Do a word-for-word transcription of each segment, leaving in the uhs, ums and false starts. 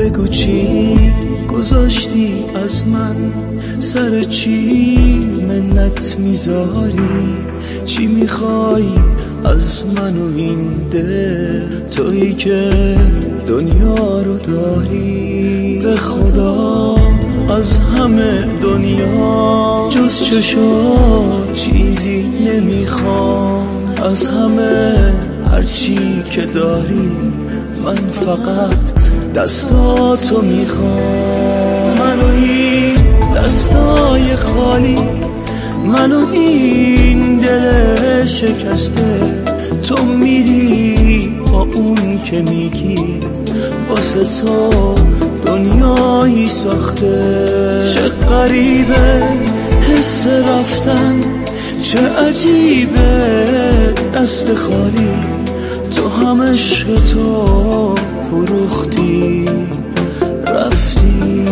بگو چی گذاشتی از من، سر چی منت میذاری، چی میخوای از من و این دل، تویی که دنیا رو داری. به خدا از همه دنیا جز چشات چیزی نمیخوام، از همه هرچی که داری من فقط دستاتو میخوام. منو این دستای خالی، منو این دل شکسته، تو میری با اون که میگی واسه تو دنیایی ساخته. چه غریبه حس رفتن، چه عجیبه دست خالی، تو هم عشق تو فروختی رفتی.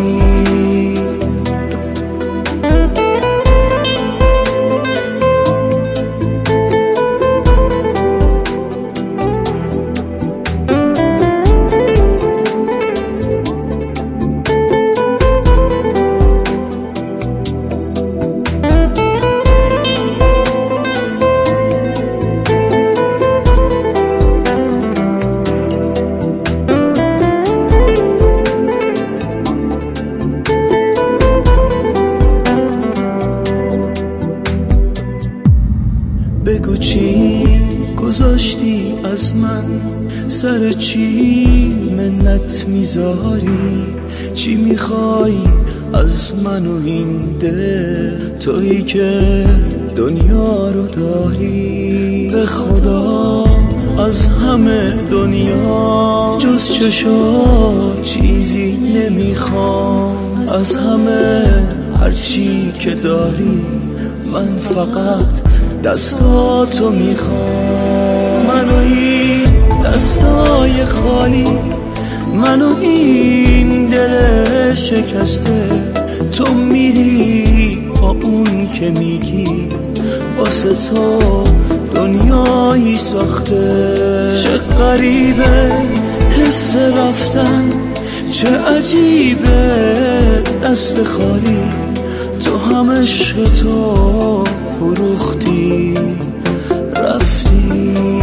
بگو چی گذاشتی از من، سر چی منت میذاری، چی میخوای از من و این دل، تویی که دنیا رو داری. به خدا از همه دنیا جز چشات چیزی نمیخوام، از همه هرچی که داری من فقط دستاتو میخوام. منو این دستای خالی، منو این دل شکسته، تو میری با اون که میگی واسه تو دنیایی ساخته. چه غریبه حس رفتن، چه عجیبه دست خالی، تو هم عشق تو فروختی رفتی.